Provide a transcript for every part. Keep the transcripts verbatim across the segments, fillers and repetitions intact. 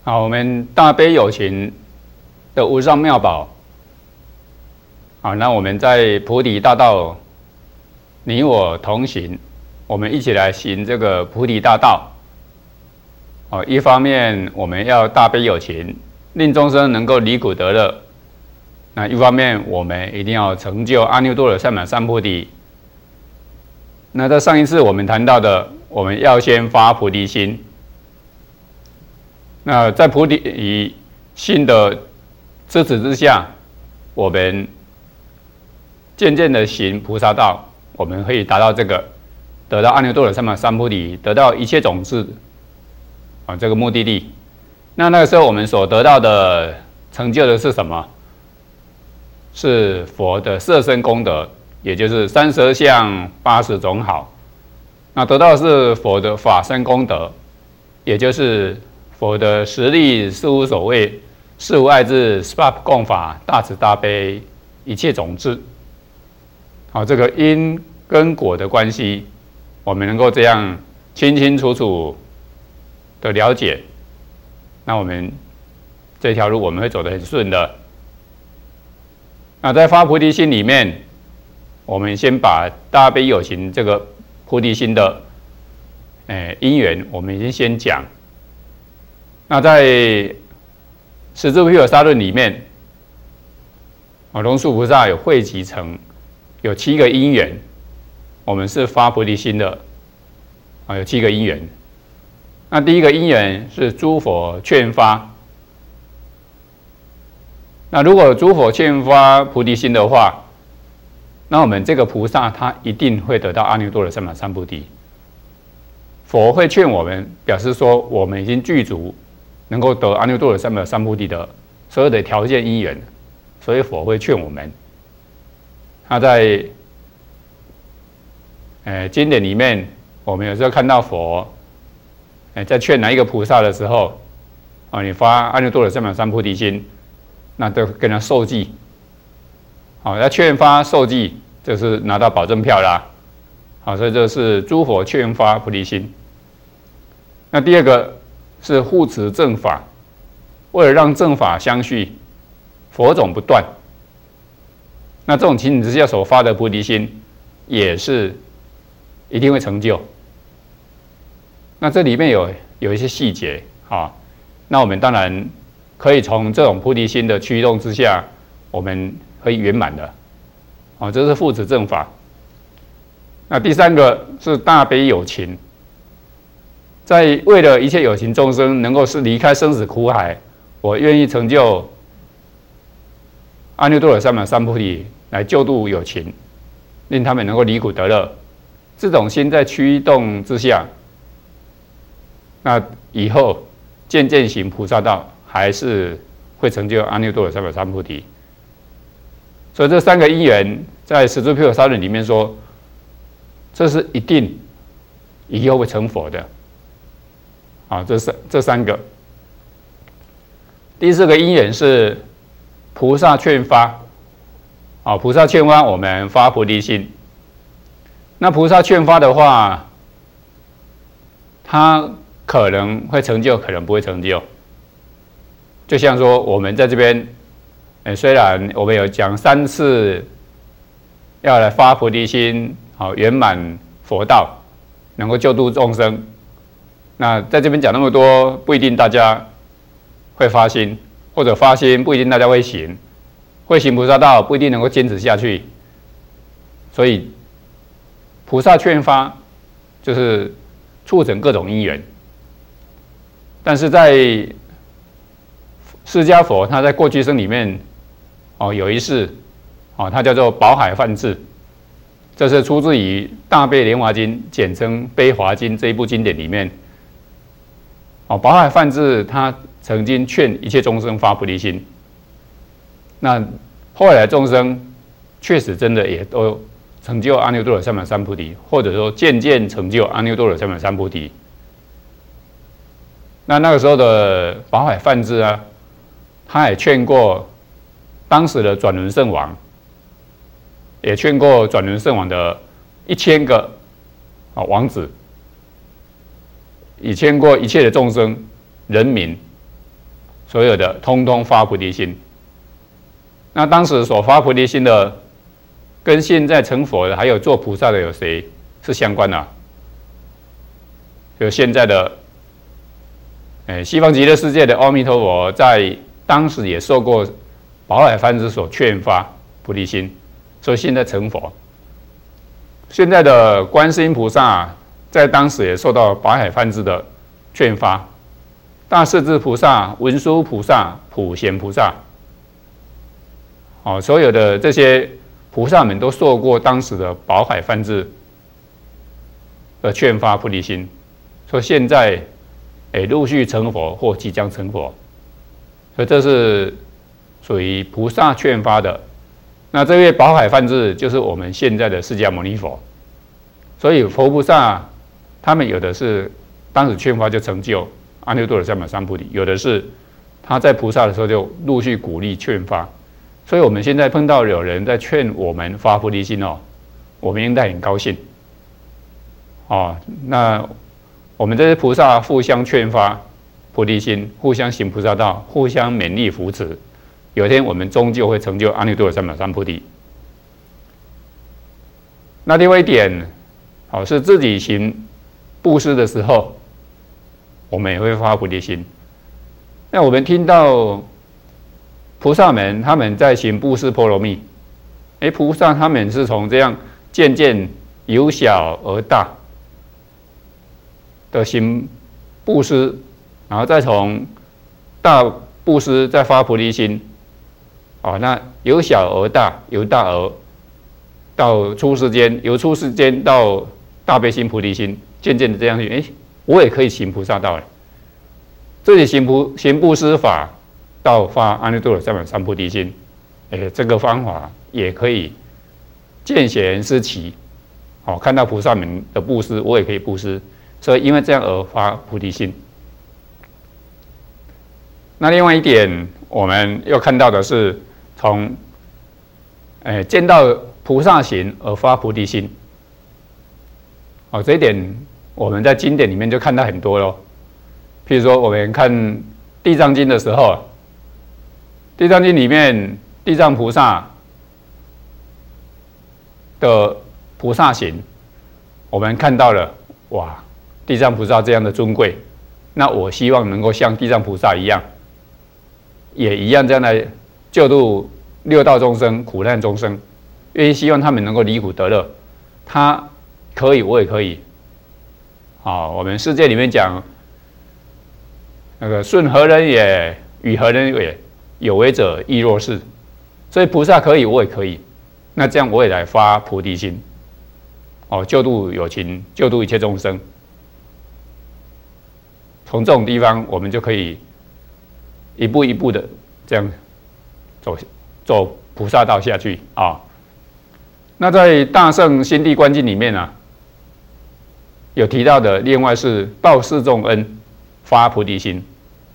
好，我们大悲有情的无上妙宝。好，那我们在菩提大道，你我同行，我们一起来行这个菩提大道。哦，一方面我们要大悲有情，令众生能够离苦得乐。那一方面，我们一定要成就阿耨多罗三藐三菩提。那在上一次我们谈到的，我们要先发菩提心。那在菩提心的支持之下，我们渐渐的行菩萨道，我们可以达到这个，得到阿耨多罗三藐三菩提，得到一切种子啊这个目的地。那那个时候我们所得到的成就的是什么？是佛的色身功德，也就是三十二相八十种好。那得到的是佛的法身功德，也就是佛的十力事无所谓，事无碍智，十八共法，大慈大悲，一切种智。好，这个因跟果的关系，我们能够这样清清楚楚的了解，那我们这条路我们会走得很顺的。那在发菩提心里面，我们先把大悲有情这个菩提心的，诶因缘，我们已经先讲。那在十住毗婆沙论里面，啊，龙树菩萨有汇集成有七个因缘，我们是发菩提心的，啊，有七个因缘。那第一个因缘是诸佛劝发。那如果诸佛劝发菩提心的话，那我们这个菩萨他一定会得到阿耨多罗三藐三菩提。佛会劝我们，表示说我们已经具足能够得阿耨多罗三藐三菩提的所有的条件因缘，所以佛会劝我们。他在呃经典里面，我们有时候看到佛，呃在劝哪一个菩萨的时候，啊，你发阿耨多罗三藐三菩提心。那都跟他受记，好，要劝发受记，就是拿到保证票啦。好，所以这是诸佛劝发菩提心。那第二个是护持正法，为了让正法相续，佛种不断。那这种情形之下所发的菩提心，也是一定会成就。那这里面有有一些细节，好，那我们当然可以从这种菩提心的驱动之下，我们可以圆满的，哦，这是护持正法。那第三个是大悲有情，在为了一切有情众生能够是离开生死苦海，我愿意成就阿耨多罗三藐三菩提，来救度有情，令他们能够离苦得乐。这种心在驱动之下，那以后渐渐行菩萨道，还是会成就阿耨多罗三藐三菩提。所以这三个因缘，在十住毗婆沙论里面说，这是一定以后会成佛的。啊，这是这三个。第四个因缘是菩萨劝发。啊，菩萨劝发我们发菩提心。那菩萨劝发的话，他可能会成就，可能不会成就。就像说，我们在这边，呃，虽然我们有讲三次要来发菩提心，好圆满佛道，能够救度众生。那在这边讲那么多，不一定大家会发心，或者发心不一定大家会行，会行菩萨道不一定能够坚持下去。所以，菩萨劝发就是促成各种因缘，但是在释迦佛他在过去生里面，哦，有一世，哦，他叫做宝海梵志，这是出自于《大悲莲华经》，简称《悲华经》这一部经典里面。哦，宝海梵志他曾经劝一切众生发菩提心，那后来众生确实真的也都成就阿耨多罗三藐三菩提，或者说渐渐成就阿耨多罗三藐三菩提。那那个时候的宝海梵志啊，他也劝过当时的转轮圣王，也劝过转轮圣王的一千个啊王子，也劝过一切的众生人民， 所有的通通发菩提心。那当时所发菩提心的，跟现在成佛的还有做菩萨的有谁是相关的、啊？就现在的，哎，西方极乐世界的阿弥陀佛，在当时也受过宝海梵志所劝发菩提心，所以现在成佛。现在的观世音菩萨在当时也受到宝海梵志的劝发，大势至菩萨、文殊菩萨、普贤菩萨，哦，所有的这些菩萨们都受过当时的宝海梵志的劝发菩提心，所以现在诶陆续成佛或即将成佛，所以这是属于菩萨劝发的。那这位宝海梵志就是我们现在的释迦牟尼佛，所以佛菩萨他们有的是当时劝发就成就阿耨多罗三藐三菩提，有的是他在菩萨的时候就陆续鼓励劝发。所以我们现在碰到有人在劝我们发菩提心哦，我们应该很高兴哦。那我们这些菩萨互相劝发菩提心，互相行菩萨道，互相勉励扶持。有一天我们终究会成就阿耨多罗三藐三菩提。那另外一点，好、哦、是自己行布施的时候，我们也会发菩提心。那我们听到菩萨们他们在行布施波罗蜜，哎，菩萨他们是从这样渐渐由小而大的行布施，然后再从大布施再发菩提心。哦，那由小而大，由大而到出世间，由出世间到大悲心、菩提心，渐渐的这样去，哎，我也可以行菩萨道了。这里行菩行布施法到发阿耨多罗三藐三菩提心，哎，这个方法也可以见贤思齐。哦，看到菩萨们的布施，我也可以布施，所以因为这样而发菩提心。那另外一点，我们又看到的是从，哎，见到菩萨行而发菩提心。哦，这一点我们在经典里面就看到很多咯。譬如说，我们看《地藏经》的时候，《地藏经》里面地藏菩萨的菩萨行，我们看到了，哇，地藏菩萨这样的尊贵，那我希望能够像地藏菩萨一样，也一样这样来救度六道众生、苦难众生，因为希望他们能够离苦得乐。他可以，我也可以。好，我们世界里面讲那个顺何人也，与何人也，有为者亦若是。所以菩萨可以，我也可以。那这样我也来发菩提心，哦，救度有情，救度一切众生。从这种地方，我们就可以一步一步的这样走走菩萨道下去啊。那在《大乘心地观经》里面啊，有提到的，另外是报四重恩，发菩提心。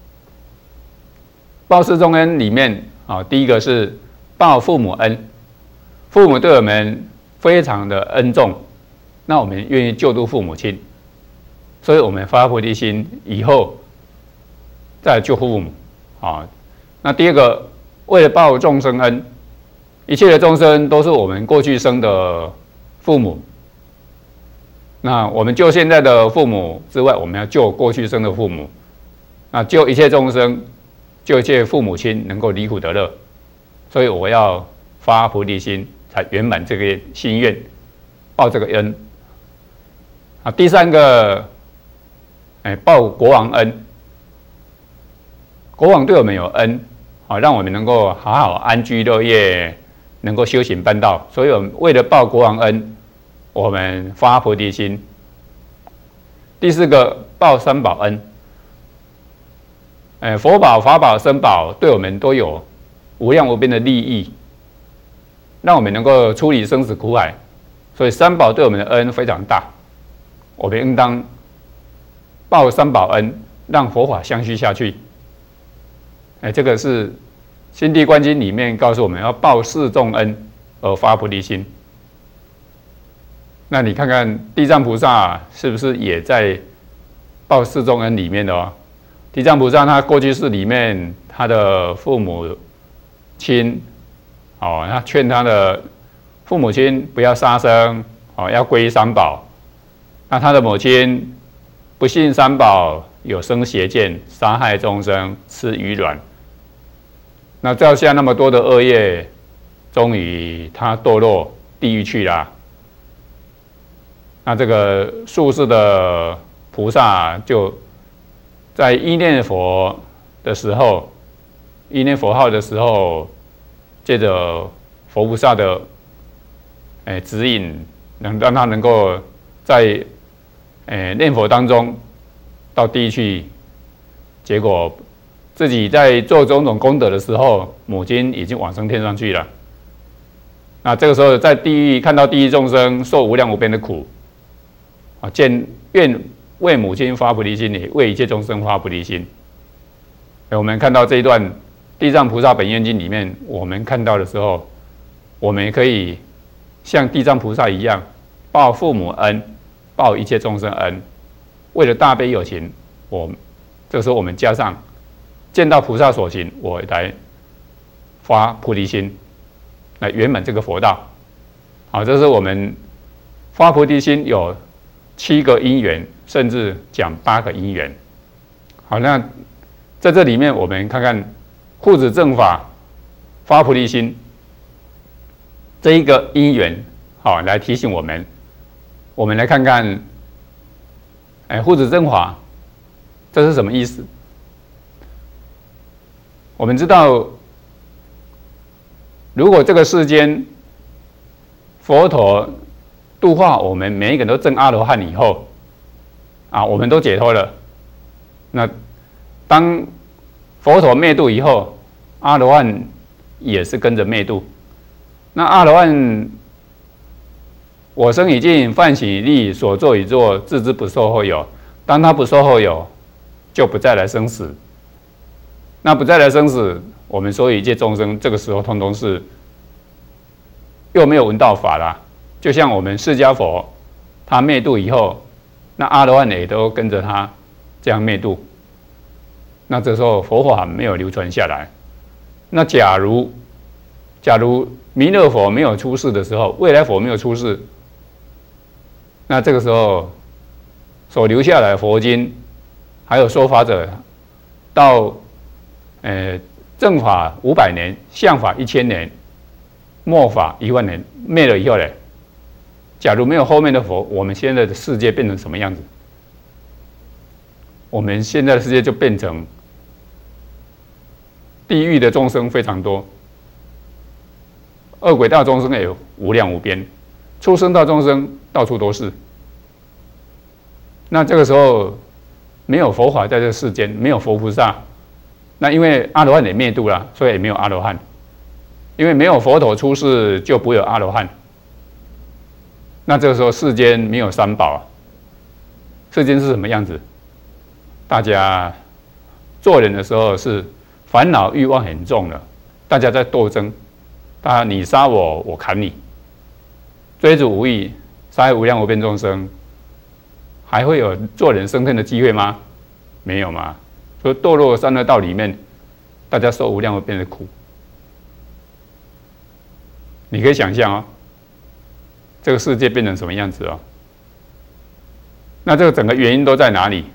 报四重恩里面啊，第一个是报父母恩，父母对我们非常的恩重，那我们愿意救度父母亲，所以我们发菩提心以后再救父母啊。那第二个，为了报众生恩，一切的众生都是我们过去生的父母，那我们救现在的父母之外，我们要救过去生的父母，那救一切众生，救一切父母亲能够离苦得乐，所以我要发菩提心，才圆满这个心愿，报这个恩。啊，第三个，哎，报国王恩。国王对我们有恩，好，让我们能够好好安居乐业，能够修行办道。所以，我们为了报国王恩，我们发菩提心。第四个，报三宝恩。哎，佛宝、法宝、僧宝对我们都有无量无边的利益，让我们能够处理生死苦海。所以，三宝对我们的恩非常大，我们应当报三宝恩，让佛法相续下去。哎，这个是《心地观经》里面告诉我们要报四重恩而发菩提心。那你看看地藏菩萨是不是也在报四重恩里面的哦？ 地藏菩萨他过去世里面，他的父母亲，哦，他劝他的父母亲不要杀生，哦，要皈依三宝。那他的母亲不信三宝，有生邪见，杀害众生，吃鱼卵。那造下那么多的恶业，终于他堕落地狱去了。那这个术士的菩萨就在依念佛的时候，依念佛号的时候，借着佛菩萨的诶指引，能让他能够在诶念佛当中到地狱去，结果自己在做种种功德的时候，母亲已经往生天上去了。那这个时候在地狱看到地狱众生受无量无边的苦，啊，见愿为母亲发菩提心，也为一切众生发菩提心。我们看到这一段《地藏菩萨本愿经》里面，我们看到的时候，我们也可以像地藏菩萨一样，报父母恩，报一切众生恩。为了大悲有情，我这个时候我们加上见到菩萨所行，我来发菩提心，来圆满这个佛道。好，这是我们发菩提心有七个因缘，甚至讲八个因缘。好，那在这里面，我们看看护持正法发菩提心这一个因缘，好，来提醒我们。我们来看看，哎，护持正法这是什么意思？我们知道，如果这个世间佛陀度化我们每一个人都证阿罗汉以后，啊，我们都解脱了。那当佛陀灭度以后，阿罗汉也是跟着灭度。那阿罗汉，我生已尽，梵行已立，所作已作，自知不受后有。当他不受后有，就不再来生死。那不再来生死，我们所有一切众生，这个时候通通是又没有闻道法啦。就像我们释迦佛，他灭度以后，那阿罗汉也都跟着他这样灭度。那这时候佛法没有流传下来。那假如假如弥勒佛没有出世的时候，未来佛没有出世，那这个时候所留下来的佛经，还有说法者，到呃正法五百年，相法一千年，末法一万年，灭了以后呢？假如没有后面的佛，我们现在的世界变成什么样子？我们现在的世界就变成地狱的众生非常多，恶鬼道众生也有无量无边，畜生道众生到处都是。那这个时候没有佛法在这世间，没有佛菩萨，那因为阿罗汉也灭度了，所以也没有阿罗汉。因为没有佛陀出世，就不会有阿罗汉。那这个时候世间没有三宝啊，世间是什么样子？大家做人的时候是烦恼欲望很重的，大家在斗争，大家你杀我，我砍你，追逐无益，杀害无量无边众生，还会有做人升天的机会吗？没有嘛。所以堕落三恶道里面，大家受无量无边的苦。你可以想象哦，这个世界变成什么样子哦？那这个整个原因都在哪里？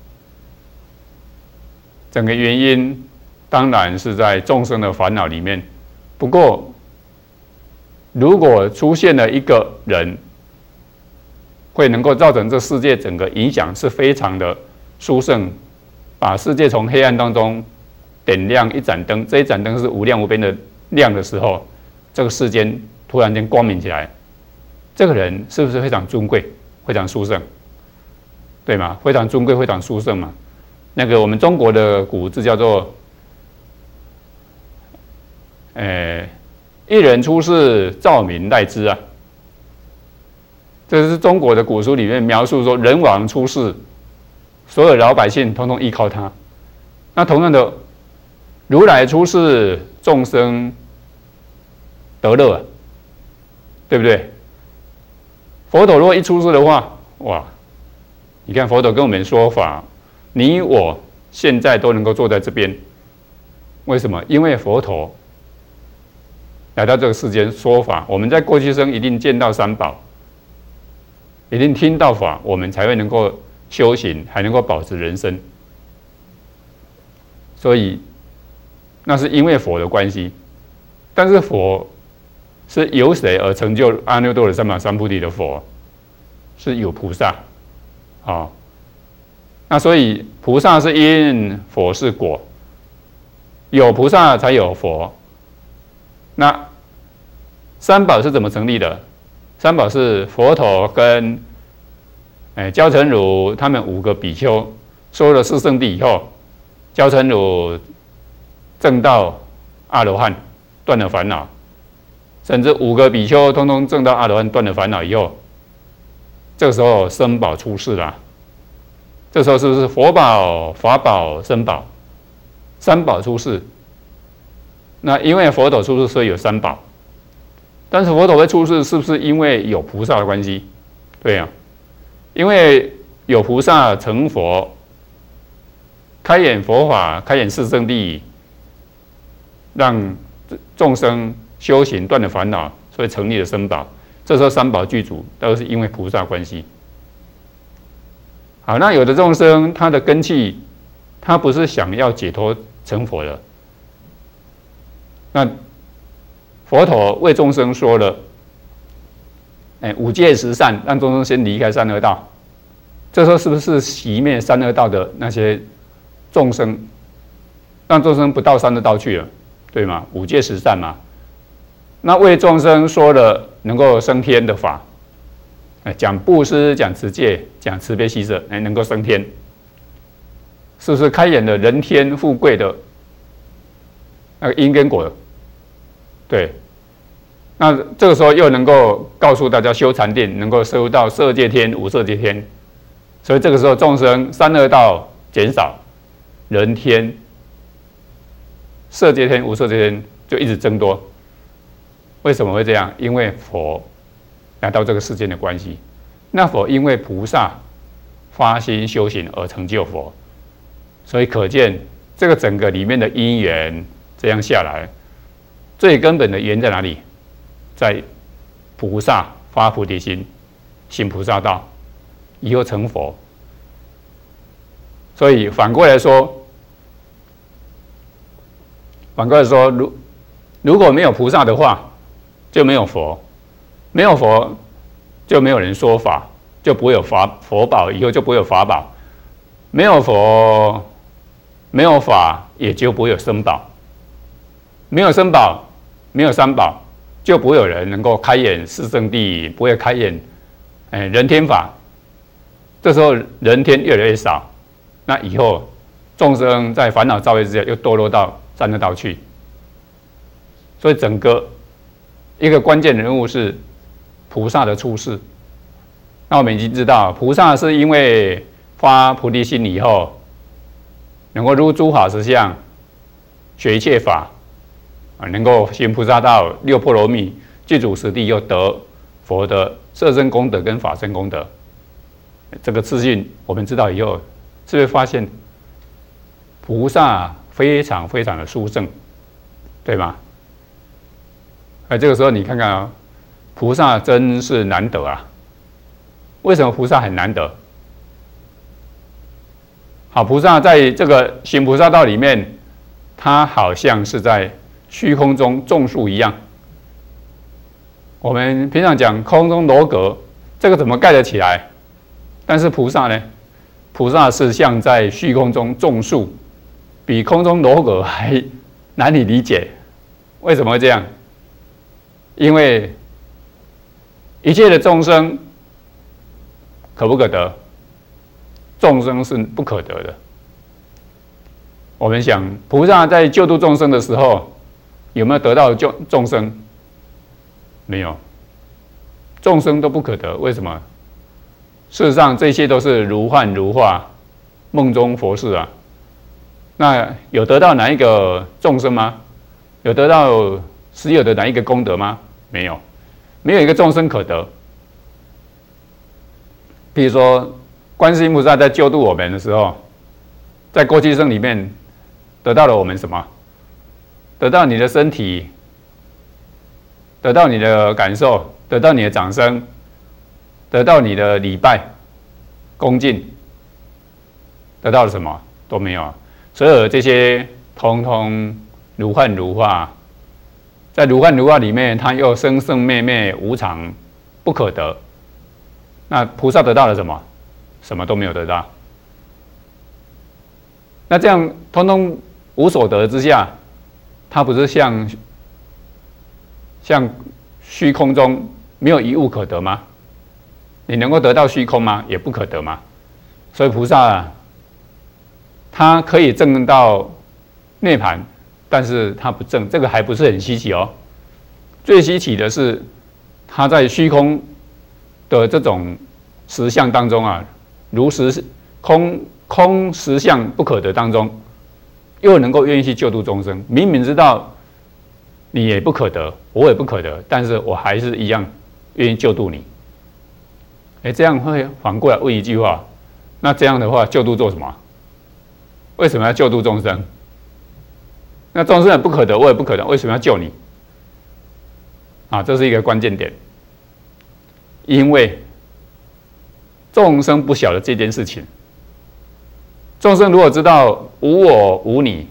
整个原因当然是在众生的烦恼里面。不过，如果出现了一个人，会能够造成这世界整个影响是非常的殊胜，把世界从黑暗当中点亮一盏灯，这一盏灯是无量无边的亮的时候，这个世间突然间光明起来，这个人是不是非常尊贵、非常殊胜？对吗？非常尊贵、非常殊胜嘛。那个我们中国的古字叫做“呃，一人出世，兆民赖之”啊。这是中国的古书里面描述说，人王出世，所有老百姓统统依靠他。那同样的，如来出世，众生得乐啊，对不对？佛陀如果一出世的话，哇！你看佛陀跟我们说法，你我现在都能够坐在这边。为什么？因为佛陀来到这个世间说法，我们在过去生一定见到三宝，一定听到法，我们才会能够修行，还能够保持人生。所以那是因为佛的关系。但是佛是由谁而成就阿耨多罗三藐三菩提的佛？是有菩萨，好，那所以菩萨是因，佛是果，有菩萨才有佛。那三宝是怎么成立的？三宝是佛陀跟哎焦成儒他们五个比丘说了四圣谛以后，焦成儒证到阿罗汉，断了烦恼，甚至五个比丘通通证到阿罗汉，断了烦恼以后，这个时候僧宝出世了。这时候是不是佛宝、法宝、僧宝三宝出世？那因为佛陀出世，所以有三宝。但是佛陀会出世，是不是因为有菩萨的关系？对呀、啊，因为有菩萨成佛，开演佛法，开演四圣谛，让众生修行断了烦恼，所以成立了僧宝。这时候三宝具足，都是因为菩萨关系。好，那有的众生他的根器，他不是想要解脱成佛的，那佛陀为众生说了，哎，五戒十善，让众生先离开三恶道。这时候是不是熄灭三恶道的那些众生，让众生不到三恶道去了，对吗？五戒十善嘛。那为众生说了能够升天的法，哎，讲布施，讲持戒，讲慈悲喜舍，哎，能够升天，是不是开演了人天富贵的那个因跟果？对，那这个时候又能够告诉大家修禅定，能够收到色界天、无色界天，所以这个时候众生三恶道减少，人天、色界天、无色界天就一直增多。为什么会这样？因为佛来到这个世间的关系。那佛因为菩萨发心修行而成就佛，所以可见这个整个里面的因缘这样下来，最根本的缘在哪里？在菩萨发菩提心，行菩萨道，以后成佛。所以反过来说，反过来说，如如果没有菩萨的话，就没有佛，没有佛就没有人说法，就不会有法佛宝，以后就不会有法宝，没有佛，没有法，也就不会有僧宝，没有僧宝，没有三宝，就不会有人能够开演四圣谛，不会开演哎人天法。这时候人天越来越少，那以后众生在烦恼造业之下，又堕落到三恶道去。所以整个一个关键人物是菩萨的出世。那我们已经知道，菩萨是因为发菩提心以后，能够入诸法实相，学一切法，啊，能够行菩萨道、六波罗蜜、具足十地，又得佛的色身功德跟法身功德。这个资讯我们知道以后，是会发现菩萨非常非常的殊胜，对吗？哎，这个时候你看看啊，菩萨真是难得啊！为什么菩萨很难得？好，菩萨在这个行菩萨道里面，他好像是在虚空中种树一样。我们平常讲空中楼阁，这个怎么盖得起来？但是菩萨呢？菩萨是像在虚空中种树，比空中楼阁还难以理解。为什么会这样？因为一切的众生可不可得？众生是不可得的。我们想，菩萨在救度众生的时候，有没有得到救众生？没有，众生都不可得。为什么？事实上，这些都是如幻如化，梦中佛事啊。那有得到哪一个众生吗？有得到实有的哪一个功德吗？没有，没有一个众生可得。比如说，观世音菩萨在救度我们的时候， 在过去生里面得到了我们什么？得到你的身体，得到你的感受，得到你的掌声，得到你的礼拜、恭敬，得到了什么？都没有啊！所有这些通通如幻如化，在如幻如化里面，它又生生灭灭、无常、不可得。那菩萨得到了什么？什么都没有得到。那这样通通无所得之下，它不是像像虚空中没有一物可得吗？你能够得到虚空吗？也不可得吗？所以菩萨啊，他可以证到涅槃，但是他不证，这个还不是很稀奇哦。最稀奇的是他在虚空的这种实相当中啊，如实空空实相不可得当中，又能够愿意去救度众生。明明知道你也不可得，我也不可得，但是我还是一样愿意救度你。哎，这样会反过来问一句话：那这样的话，救度做什么？为什么要救度众生？那众生也不可得，我也不可得，为什么要救你？啊，这是一个关键点。因为众生不晓得这件事情。众生如果知道无我无你，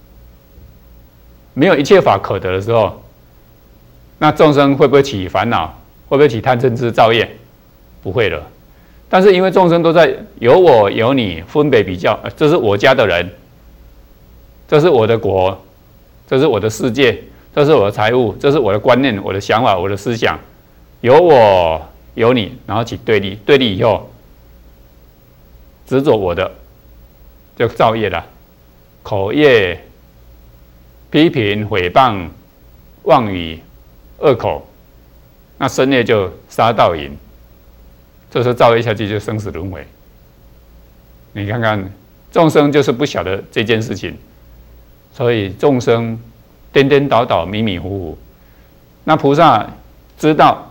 没有一切法可得的时候，那众生会不会起烦恼？会不会起贪嗔痴造业？不会了。但是因为众生都在有我有你分别比较，这是我家的人，这是我的国，这是我的世界，这是我的财物，这是我的观念、我的想法、我的思想，有我有你，然后起对立，对立以后执着我的，就造业了，口业、批评、诽谤、妄语、恶口，那身业就杀盗淫。这时候造业下去就生死轮回。你看看众生就是不晓得这件事情，所以众生颠颠倒倒、迷迷糊糊。那菩萨知道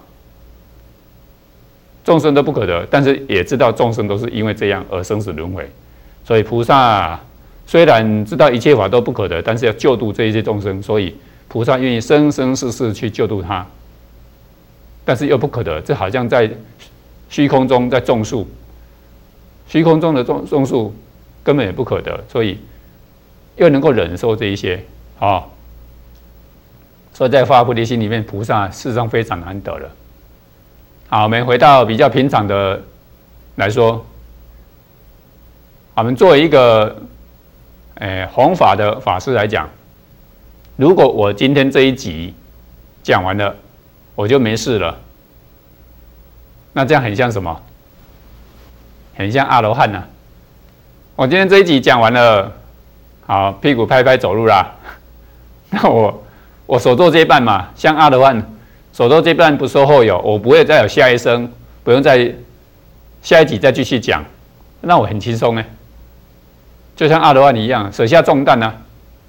众生都不可得，但是也知道众生都是因为这样而生死轮回。所以菩萨虽然知道一切法都不可得，但是要救度这一些众生，所以菩萨愿意生生世世去救度他，但是又不可得。这好像在虚空中在种树，虚空中的种种树根本也不可得，所以又能够忍受这一些啊、哦，所以在发菩提心里面，菩萨事实上非常难得了。好，我们回到比较平常的来说，我们作为一个诶弘法的法师来讲，如果我今天这一集讲完了，我就没事了。那这样很像什么？很像阿罗汉呐、啊。我今天这一集讲完了，好，屁股拍拍走路啦。那我我手做接办嘛，像阿罗汉，手做接办不受后有，我不会再有下一生，不用再下一集再继续讲，那我很轻松呢。就像阿罗汉一样，舍下重担啊。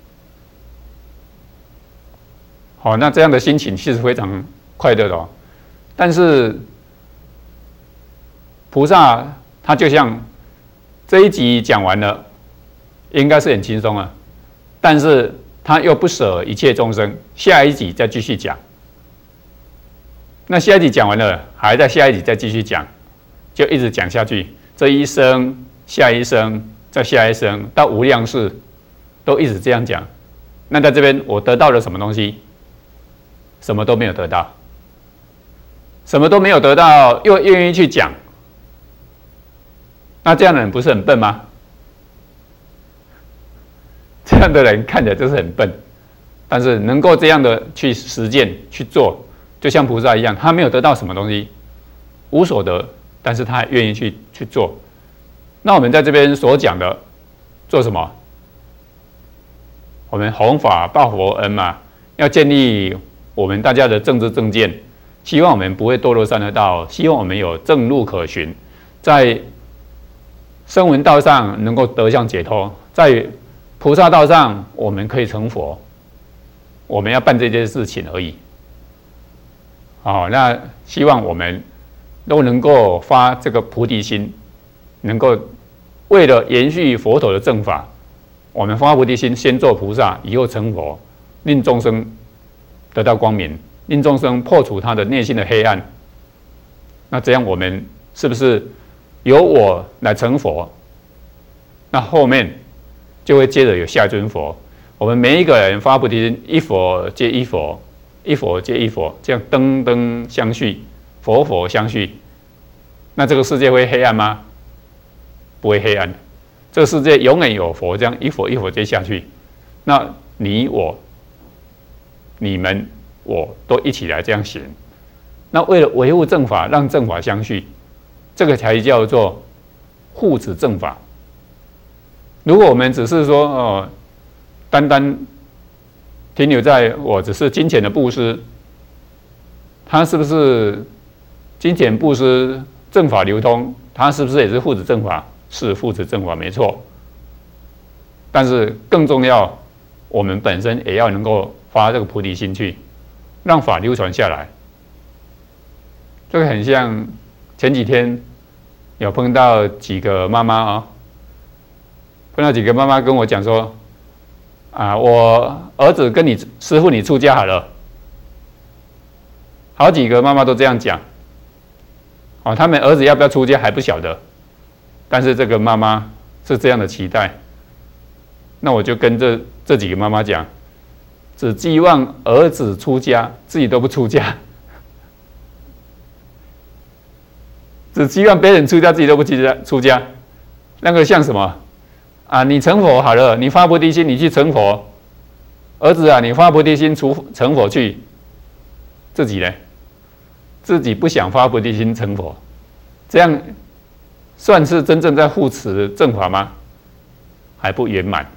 好，那这样的心情其实非常快乐的哦。但是菩萨他就像这一集讲完了，应该是很轻松啊，但是他又不舍一切众生，下一集再继续讲。那下一集讲完了，还在下一集再继续讲，就一直讲下去。这一生、下一生、再下一生，到无量世，都一直这样讲。那在这边我得到了什么东西？什么都没有得到，什么都没有得到，又愿意去讲。那这样的人不是很笨吗？这样的人看起来就是很笨，但是能够这样的去实践去做，就像菩萨一样，他没有得到什么东西，无所得，但是他还愿意去去做。那我们在这边所讲的做什么？我们弘法报佛恩嘛，要建立我们大家的政治正见，希望我们不会堕落三恶道，希望我们有正路可循，在声闻道上能够得向解脱，在菩萨道上我们可以成佛。我们要办这件事情而已。好，那希望我们都能够发这个菩提心，能够为了延续佛陀的正法， 我们发菩提心，先做菩萨，以后成佛，令众生得到光明，令众生破除他的内心的黑暗。那这样我们是不是由我来成佛？那后面就会接着有下尊佛。我们每一个人发菩提心，一佛接一佛，一佛接一佛，这样灯灯相续，佛佛相续。那这个世界会黑暗吗？不会黑暗。这个世界永远有佛，这样一佛一佛接下去。那你我、你们、我都一起来这样行。那为了维护正法，让正法相续，这个才叫做护持正法。如果我们只是说哦，单单停留在我只是金钱的布施，它是不是金钱布施正法流通？它是不是也是护持正法？是护持正法没错。但是更重要，我们本身也要能够发这个菩提心去，让法流传下来。这个很像前几天有碰到几个妈妈啊，碰到几个妈妈跟我讲说，啊，我儿子跟你师父你出家好了。好几个妈妈都这样讲，哦，他们儿子要不要出家还不晓得，但是这个妈妈是这样的期待。那我就跟这这几个妈妈讲，只寄望儿子出家，自己都不出家。只希望别人出家，自己都不出家，出家，那个像什么啊？你成佛好了，你发菩提心，你去成佛。儿子啊，你发菩提心出成佛去，自己呢？自己不想发菩提心成佛，这样算是真正在护持正法吗？还不圆满。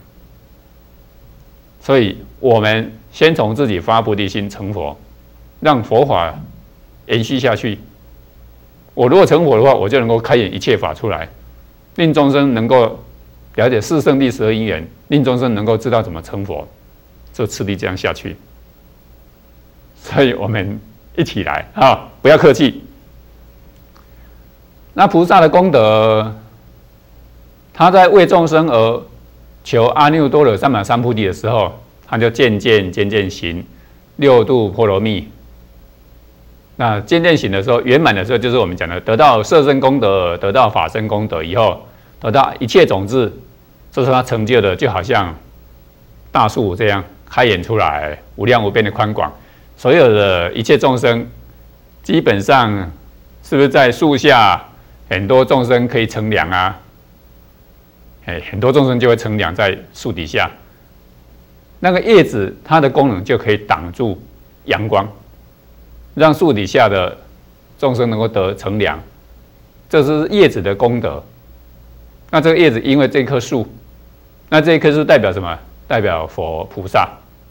所以我们先从自己发菩提心成佛，让佛法延续下去。我如果成佛的话，我就能够开演一切法出来，令众生能够了解四圣谛十二因缘，令众生能够知道怎么成佛，就次第这样下去。所以我们一起来啊，不要客气。那菩萨的功德，他在为众生而求阿耨多罗三藐三菩提的时候，他就渐渐渐渐行六度波罗蜜。那渐渐行的时候，圆满的时候，就是我们讲的得到色身功德，得到法身功德以后，得到一切种子，这是他成就的，就好像大树这样开演出来，无量无边的宽广。所有的一切众生，基本上是不是在树下，很多众生可以乘凉啊？哎，很多众生就会乘凉在树底下。那个叶子，它的功能就可以挡住阳光。让树底下的众生能够得乘凉，这是叶子的功德。那这个叶子因为这棵树，那这一棵树代表什么？代表佛菩萨。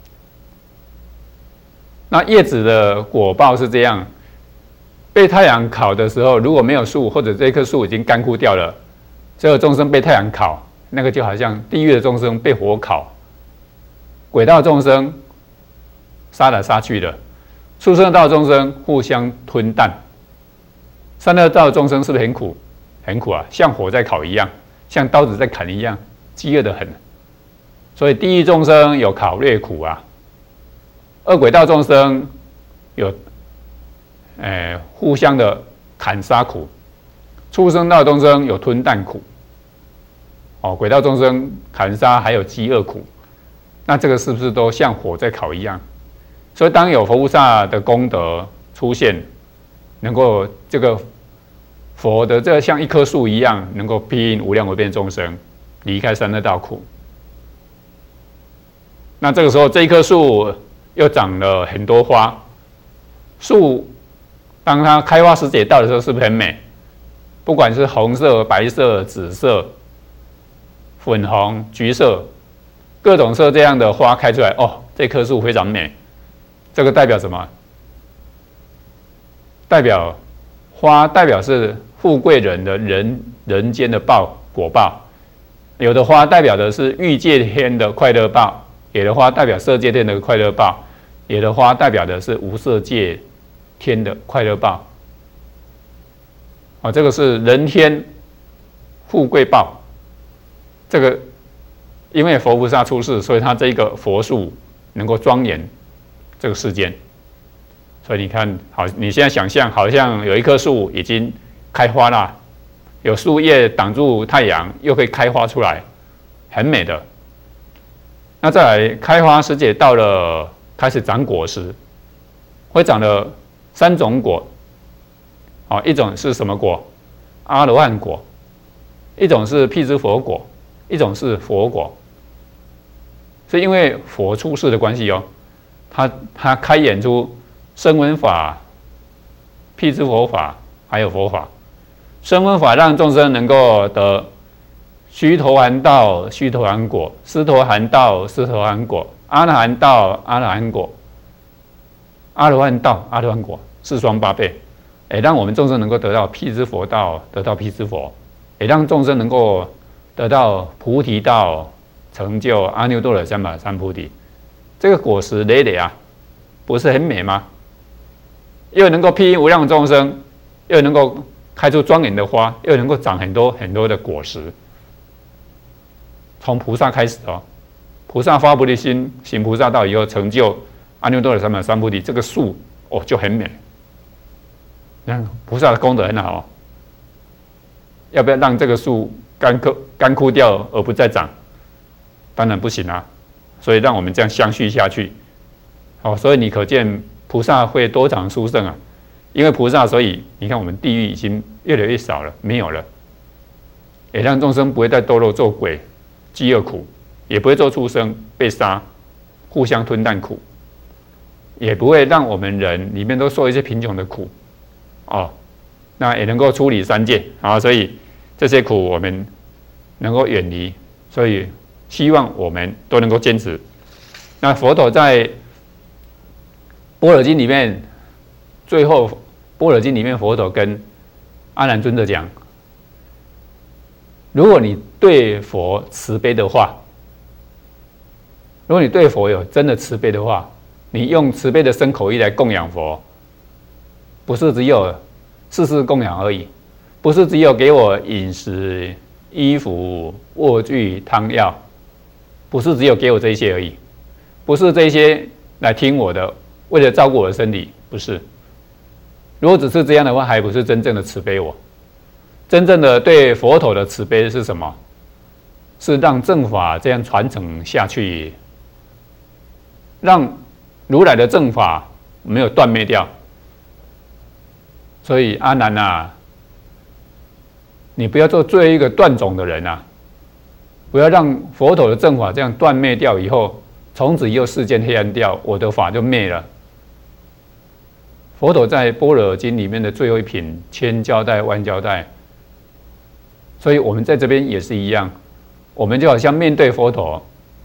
那叶子的果报是这样：被太阳烤的时候，如果没有树，或者这棵树已经干枯掉了，所有众生被太阳烤，那个就好像地狱的众生被火烤，鬼道众生杀来杀去的。畜生道众生互相吞啖，三恶道众生是不是很苦？很苦啊，像火在烤一样，像刀子在砍一样，饥饿的很。所以地狱众生有烤略苦啊，恶鬼道众生有，呃，互相的砍杀苦，畜生道众生有吞啖苦，哦，鬼道众生砍杀还有饥饿苦，那这个是不是都像火在烤一样？所以，当有佛菩萨的功德出现，能够这个佛的这个像一棵树一样，能够庇荫无量无边众生，离开三恶道苦。那这个时候，这一棵树又长了很多花。树当它开花时节到的时候，是不是很美？不管是红色、白色、紫色、粉红、橘色，各种色这样的花开出来，哦，这棵树非常美。这个代表什么？代表花，代表是富贵人的人人间的报果报。有的花代表的是欲界天的快乐报，有的花代表色界天的快乐报，有的花代表的是无色界天的快乐报。啊，这个是人天富贵报。这个因为佛菩萨出世，所以他这个佛树能够庄严这个世间。所以你看，好，你现在想象，好像有一棵树已经开花了，有树叶挡住太阳，又可以开花出来，很美的。那再来，开花时节到了，开始长果实，会长了三种果。哦，一种是什么果？阿罗汉果；一种是辟支佛果；一种是佛果。是因为佛出世的关系哦，他他开演出声闻法、辟支佛法，还有佛法。声闻法让众生能够得须陀洹道、须陀洹果；斯陀含道、斯陀含果；阿那含道、阿那含果；阿罗汉道、阿罗汉果，四双八倍。也让我们众生能够得到辟支佛道，得到辟支佛；也让众生能够得到菩提道，成就阿耨多罗三藐三菩提。这个果实累累啊，不是很美吗？又能够庇荫无量众生，又能够开出庄严的花，又能够长很多很多的果实。从菩萨开始哦，菩萨发菩提心，行菩萨道以后，成就阿耨多罗三藐三菩提，这个树哦就很美。菩萨的功德很好，要不要让这个树干枯干枯掉而不再长？当然不行啊，所以让我们这样相续下去。好，所以你可见菩萨会多长殊胜啊！因为菩萨，所以你看我们地狱已经越来越少了，没有了，也让众生不会再堕落做鬼、饥饿苦，也不会做畜生被杀、互相吞啖苦，也不会让我们人里面都受一些贫穷的苦。哦，那也能够处理三界啊，所以这些苦我们能够远离，所以希望我们都能够坚持。那佛陀在《般若经》里面，最后《般若经》里面佛陀跟阿难尊者讲：如果你对佛慈悲的话，如果你对佛有真的慈悲的话，你用慈悲的身口意来供养佛。不是只有事事供养而已，不是只有给我饮食、衣服、卧具、汤药，不是只有给我这些而已，不是这些来听我的，为了照顾我的身体，不是。如果只是这样的话，还不是真正的慈悲我。真正的对佛陀的慈悲是什么？是让正法这样传承下去，让如来的正法没有断灭掉。所以阿难啊，你不要做最后一个断种的人啊，不要让佛陀的正法这样断灭掉以后，从此以后世间黑暗掉，我的法就灭了。佛陀在《般若经》里面的最后一品，千交代万交代，所以我们在这边也是一样，我们就好像面对佛陀，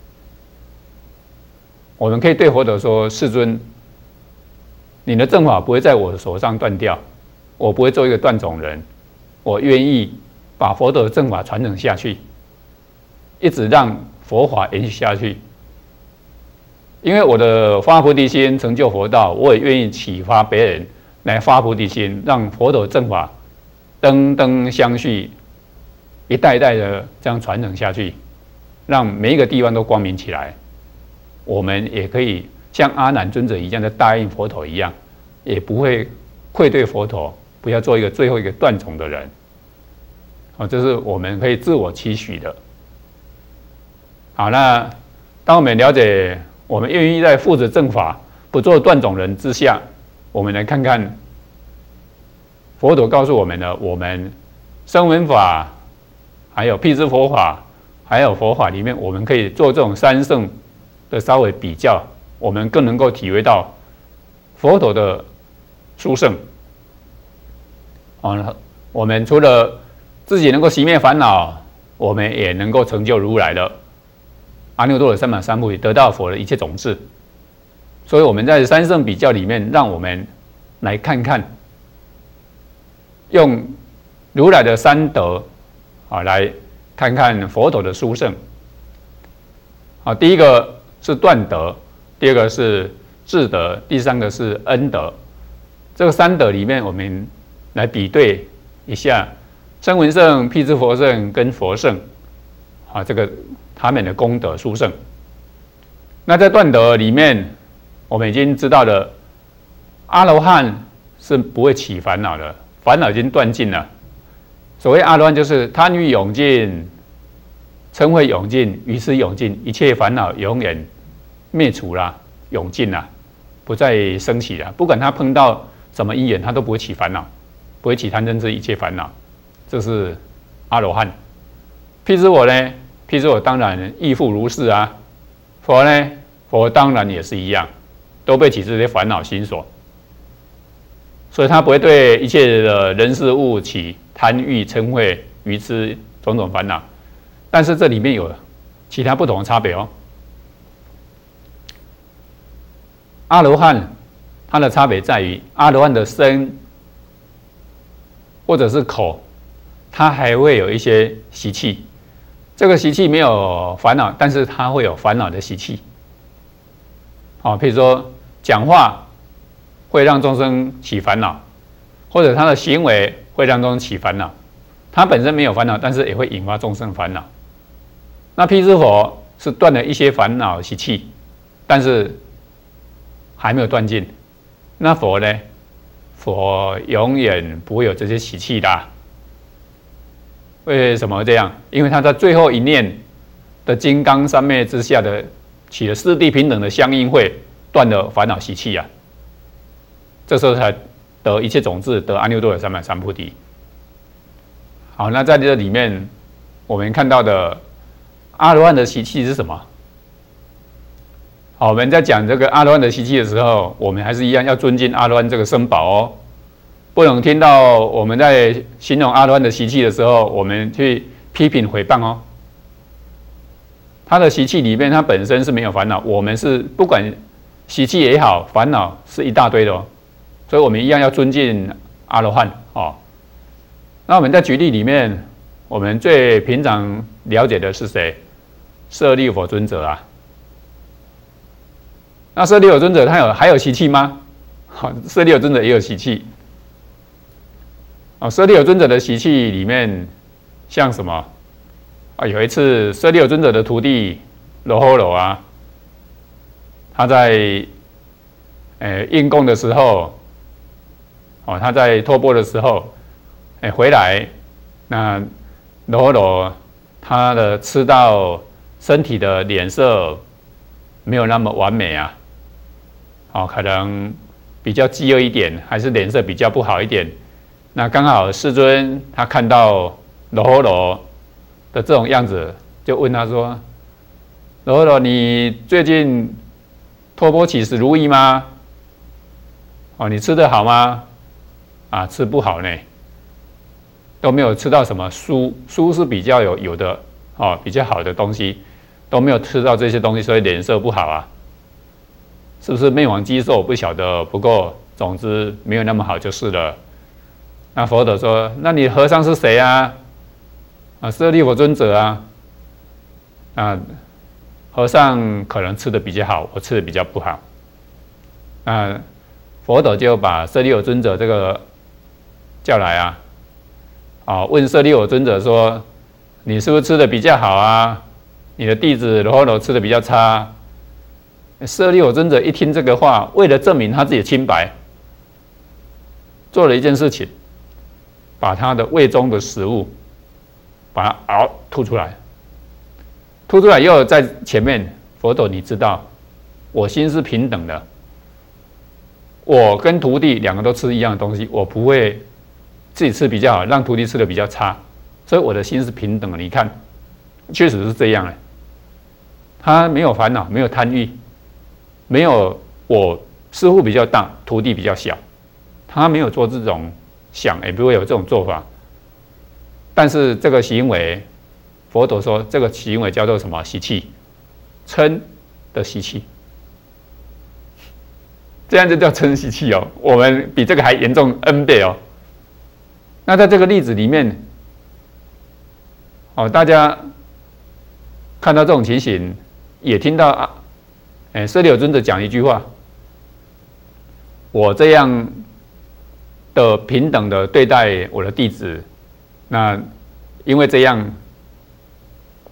我们可以对佛陀说：世尊，你的正法不会在我的手上断掉。我不会做一个断种人，我愿意把佛陀的正法传承下去，一直让佛法延续下去。因为我的发菩提心成就佛道，我也愿意启发别人来发菩提心，让佛陀的正法灯灯相续，一代一代的这样传承下去，让每一个地方都光明起来。我们也可以像阿难尊者一样的答应佛陀一样，也不会愧对佛陀。不要做一个最后一个断种的人，哦，这是我们可以自我期许的。好，那当我们了解，我们愿意在父子正法、不做断种人之下，我们来看看佛陀告诉我们的，我们声闻法，还有辟支佛法，还有佛法里面，我们可以做这种三圣的稍微比较，我们更能够体会到佛陀的殊胜。哦，我们除了自己能够熄灭烦恼，我们也能够成就如来的阿耨多罗三藐三菩提，得到佛的一切种子。所以我们在三圣比较里面，让我们来看看，用如来的三德啊，来看看佛陀的殊胜。啊，第一个是断德，第二个是智德，第三个是恩德。这个三德里面，我们来比对一下声闻圣、辟支佛圣跟佛圣，啊，这个他们的功德殊胜。那在断德里面，我们已经知道了，阿罗汉是不会起烦恼的，烦恼已经断尽了。所谓阿罗汉，就是贪欲永尽、嗔恚永尽、愚痴永尽，一切烦恼永远灭除啦、永尽啦，不再升起了。不管他碰到什么因缘，他都不会起烦恼，不会起贪嗔痴一切烦恼。这是阿罗汉。譬如我呢？譬如我当然亦复如是啊。佛呢？佛当然也是一样，都被起这些烦恼心所，所以他不会对一切的人事物起贪欲、嗔恚、愚痴种种烦恼。但是这里面有其他不同的差别哦。阿罗汉它的差别在于，阿罗汉的身或者是口，它还会有一些习气。这个习气没有烦恼，但是它会有烦恼的习气。好，譬如说讲话会让众生起烦恼，或者他的行为会让众生起烦恼。他本身没有烦恼，但是也会引发众生烦恼。那辟支佛是断了一些烦恼习气，但是还没有断尽。那佛呢？佛永远不会有这些习气的。为什么这样？因为他在最后一念的金刚三昧之下的起了四谛平等的相应会，断了烦恼习气啊。这时候才得一切种子，得阿耨多罗三藐三菩提。好，那在这里面，我们看到的阿罗汉的习气是什么？好，我们在讲这个阿罗汉的习气的时候，我们还是一样要尊敬阿罗汉这个僧宝哦。不能听到我们在形容阿罗汉的习气的时候，我们去批评诽谤哦。他的习气里面，他本身是没有烦恼，我们是不管习气也好，烦恼是一大堆的哦。所以我们一样要尊敬阿罗汉哦。那我们在举例里面，我们最平常了解的是谁？舍利弗尊者啊。那舍利弗尊者他有还有习气吗？好，舍利弗尊者也有习气。哦，舍利弗尊者的习气里面，像什么？啊，有一次舍利弗尊者的徒弟罗睺罗啊，他在呃应供的时候，哦，他在托钵的时候，哎回来，那罗睺罗他的吃到身体的脸色没有那么完美啊，哦，可能比较饥饿一点，还是脸色比较不好一点。那刚好世尊他看到罗睺罗的这种样子，就问他说：“罗睺罗，你最近托钵乞食如意吗？哦，你吃得好吗？啊，吃不好呢，都没有吃到什么蔬，蔬是比较有有的哦，比较好的东西，都没有吃到这些东西，所以脸色不好啊。是不是面黄肌瘦？不晓得，不过总之没有那么好就是了。”那佛陀说：“那你和尚是谁啊？啊，舍利弗尊者啊。啊，和尚可能吃的比较好，我吃的比较不好。啊，佛陀就把舍利弗尊者这个叫来啊，啊，问舍利弗尊者说：你是不是吃的比较好啊？你的弟子罗睺罗吃的比较差。舍利弗尊者一听这个话，为了证明他自己的清白，做了一件事情。把他的胃中的食物，把它熬吐出来，吐出来又在前面，佛陀，你知道，我心是平等的，我跟徒弟两个都吃一样的东西，我不会自己吃比较好，让徒弟吃的比较差，所以我的心是平等的。你看，确实是这样的，他没有烦恼，没有贪欲，没有我师父比较大，徒弟比较小，他没有做这种。想也不会有这种做法，但是这个行为，佛陀说这个行为叫做什么习气？嗔的习气，这样就叫嗔习气哦。我们比这个还严重 N 倍哦。那在这个例子里面，哦，大家看到这种情形，也听到啊，哎，舍利弗尊者讲一句话：我这样。的平等的对待我的弟子，那因为这样，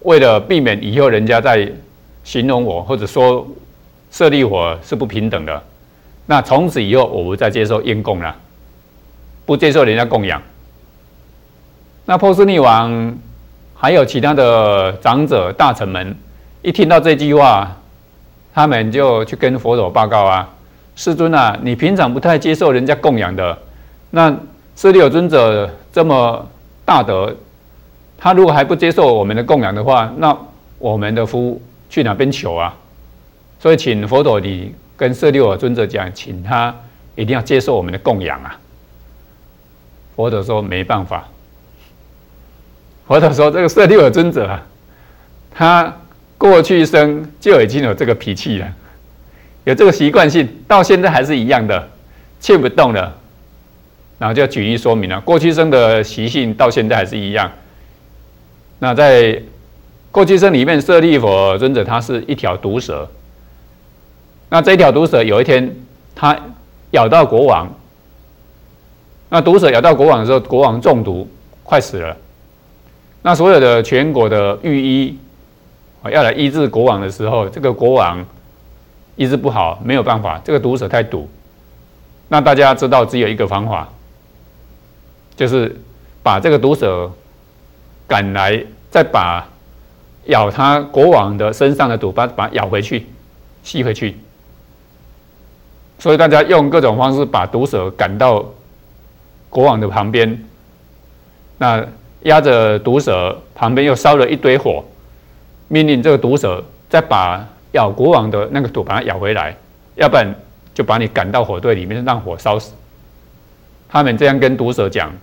为了避免以后人家在形容我或者说舍利佛是不平等的，那从此以后我不再接受烟供了，不接受人家供养。那波斯匿王还有其他的长者大臣们，一听到这句话，他们就去跟佛陀报告啊，世尊啊，你平常不太接受人家供养的，那舍利弗尊者这么大德，他如果还不接受我们的供养的话，那我们的福去哪边求啊？所以请佛陀你跟舍利弗尊者讲，请他一定要接受我们的供养啊。佛陀说没办法。佛陀说这个舍利弗尊者啊，他过去生就已经有这个脾气了，有这个习惯性，到现在还是一样的，劝不动了。然后就举例说明了，过去生的习性到现在还是一样。那在过去生里面，舍利弗尊者他是一条毒蛇。那这一条毒蛇有一天，它咬到国王。那毒蛇咬到国王的时候，国王中毒，快死了。那所有的全国的御医要来医治国王的时候，这个国王医治不好，没有办法，这个毒蛇太毒。那大家知道只有一个方法，就是把这个毒蛇赶来，再把咬他国王的身上的毒把把它咬回去，吸回去。所以大家用各种方式把毒蛇赶到国王的旁边，那压着毒蛇旁边又烧了一堆火，命令这个毒蛇再把咬国王的那个毒把它咬回来，要不然就把你赶到火堆里面让火烧死。他们这样跟毒蛇讲，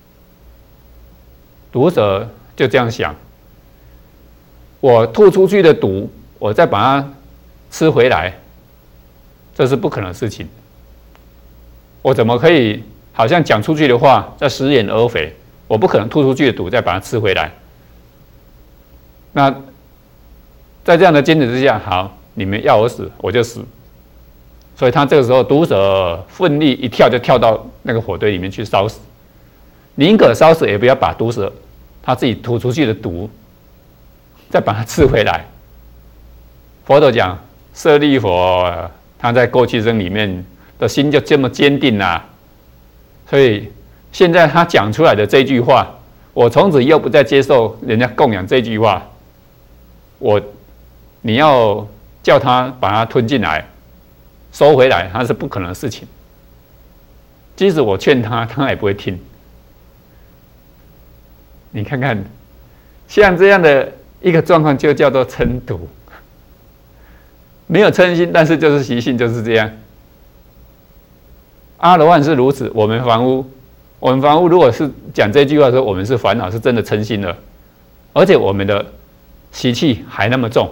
毒蛇就这样想：我吐出去的毒，我再把它吃回来，这是不可能的事情。我怎么可以好像讲出去的话再食言而肥？我不可能吐出去的毒再把它吃回来。那在这样的坚持之下，好，你们要我死我就死。所以他这个时候毒蛇奋力一跳就跳到那个火堆里面去烧死，宁可烧死也不要把毒蛇他自己吐出去的毒再把它吃回来。佛陀讲，舍利弗他在过去生里面的心就这么坚定啊，所以现在他讲出来的这句话，我从此以后不再接受人家供养这句话，我你要叫他把它吞进来收回来，它是不可能的事情。即使我劝他，他也不会听。你看看，像这样的一个状况，就叫做嗔毒。没有嗔心，但是就是习性就是这样。阿罗汉是如此，我们凡夫，我们凡夫如果是讲这句话的时候，我们是烦恼，是真的嗔心了，而且我们的习气还那么重。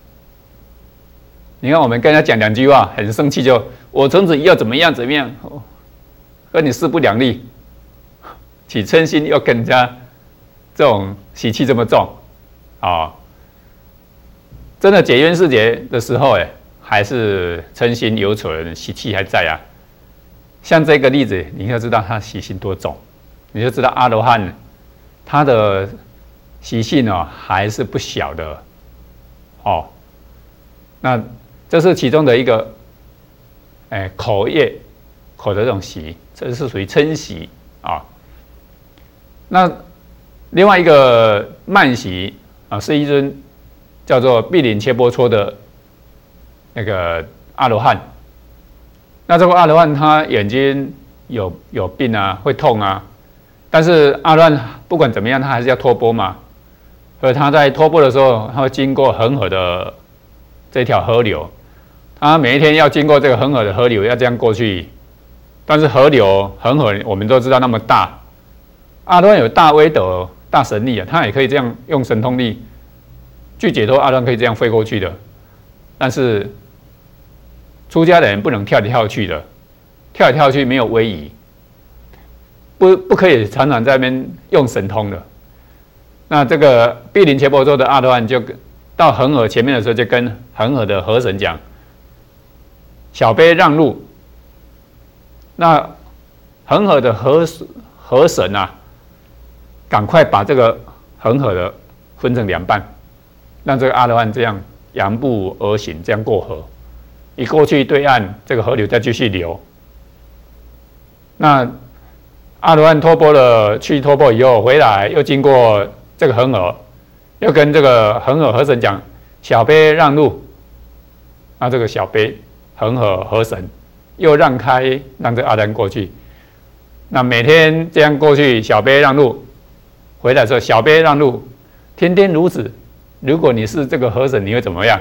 你看，我们跟他讲两句话，很生气就，我从此要怎么样怎么样，和你势不两立，起嗔心又更加这种习气这么重，啊、哦，真的解冤释结的时候，哎，还是嗔心犹存，习气还在啊。像这个例子，你要知道他习性多重，你就知道阿罗汉他的习性哦还是不小的，哦，那这是其中的一个，哎，口业口的这种习，这是属于嗔习啊。那另外一个慢习啊，是一尊叫做毗陵切波磋的那个阿罗汉。那这个阿罗汉他眼睛有有病啊，会痛啊，但是阿罗汉不管怎么样，他还是要托钵嘛。所以他在托钵的时候，他会经过恒河的这条河流，他每一天要经过这个恒河的河流，要这样过去。但是河流恒河我们都知道那么大，阿罗汉有大威德、大神力啊，他也可以这样用神通力去解脱，阿罗汉可以这样飞过去的。但是出家的人不能跳来跳去的，跳来跳去没有威仪，不不可以常常在那边用神通的。那这个毗陵切波磋的阿罗汉就到恒河前面的时候，就跟恒河的河神讲：“小辈让路。”那恒河的河河神啊，赶快把这个恒河的分成两半， 让这个阿罗汉这样扬步而行，这样过河。一过去对岸，这个河流再继续流。那阿罗汉托钵了，去托钵以后回来，又经过这个恒河，又跟这个恒河河神讲：“小卑让路。”那这个小卑恒河河神又让开，让这个阿罗汉过去。那每天这样过去，小卑让路，回来之后小卑让路，天天如此。如果你是这个河神，你会怎么样？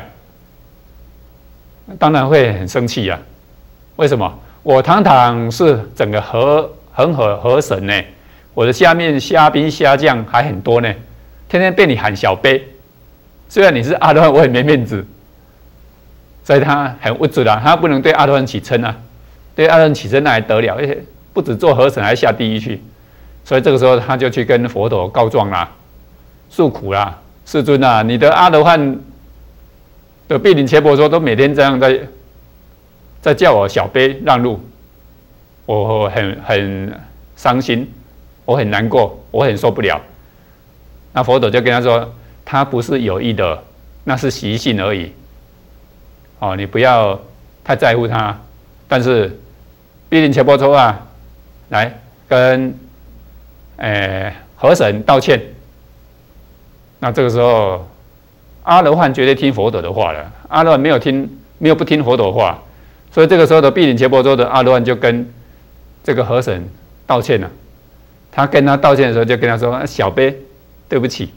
当然会很生气啊！为什么？我堂堂是整个河恒河河神呢，我的下面虾兵虾将还很多呢，天天被你喊小卑。虽然你是阿罗汉，我很没面子，所以他很无助啊，他不能对阿罗汉起嗔啊，对阿罗汉起嗔那还得了？而且不止做河神，还下地狱去。所以这个时候他就去跟佛陀告状啦，诉苦啦。世尊啊，你的阿罗汉的毗陵伽婆娑都每天这样在在叫我小卑让路，我很很伤心，我很难过，我很受不了。那佛陀就跟他说，他不是有意的，那是习性而已。哦，你不要太在乎他。但是毗陵伽婆娑啊，来跟诶河神道歉。那这个时候，阿罗汉绝对听佛陀的话了。阿罗汉没有听，没有不听佛陀的话，所以这个时候的毗陵伽婆娑的阿罗汉就跟这个河神道歉了。他跟他道歉的时候，就跟他说：“小卑，对不起。”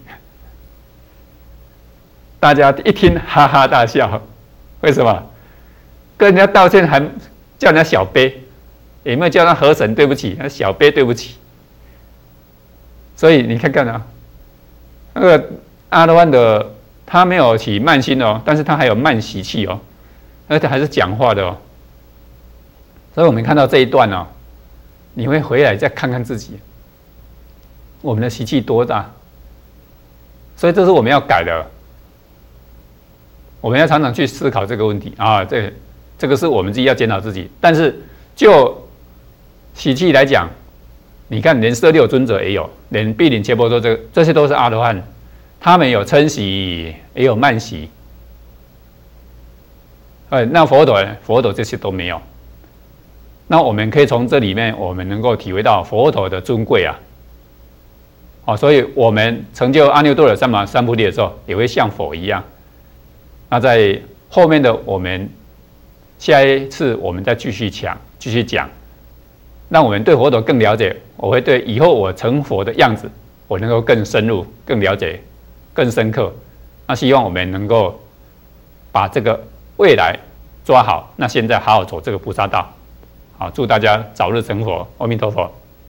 大家一听哈哈大笑，为什么？跟人家道歉还叫人家小卑，有没有叫他河神对不起？小卑对不起。所以你看看啊。那个阿罗汉的他没有起慢心哦，但是他还有慢习气哦，而且还是讲话的哦。所以我们看到这一段哦，你会回来再看看自己，我们的习气多大。所以这是我们要改的，我们要常常去思考这个问题啊。这这个是我们自己要检讨自己。但是就习气来讲，你看，连舍利尊者也有，连毗陵伽婆娑这个，这些都是阿罗汉，他们有嗔习，也有慢习。呃，那佛陀，佛陀这些都没有。那我们可以从这里面，我们能够体会到佛陀的尊贵啊。哦，所以我们成就阿耨多罗三藐三菩提的时候，也会像佛一样。那在后面的我们，下一次我们再继续讲，继续讲。让我们对佛陀更了解，我会对以后我成佛的样子，我能够更深入、更了解、更深刻。那希望我们能够把这个未来抓好，那现在好好走这个菩萨道。好，祝大家早日成佛，阿弥陀佛。